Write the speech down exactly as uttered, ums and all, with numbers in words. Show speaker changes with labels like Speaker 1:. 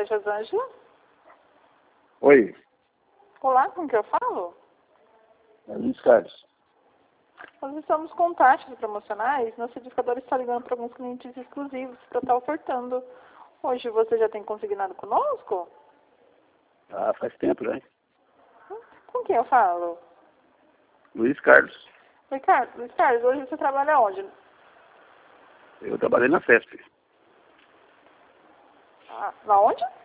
Speaker 1: é Josângela?
Speaker 2: Oi,
Speaker 1: Olá, com quem eu falo?
Speaker 2: é Luiz Carlos.
Speaker 1: Nós estamos com taxas promocionais. Nosso edificador está ligando para alguns clientes exclusivos para estar ofertando. Hoje você já tem consignado conosco?
Speaker 2: Ah, faz tempo, né?
Speaker 1: Com quem eu falo?
Speaker 2: Luiz Carlos.
Speaker 1: Ricardo, Luiz Carlos, hoje você trabalha onde?
Speaker 2: Eu trabalhei na FESP.
Speaker 1: Ah, na onde?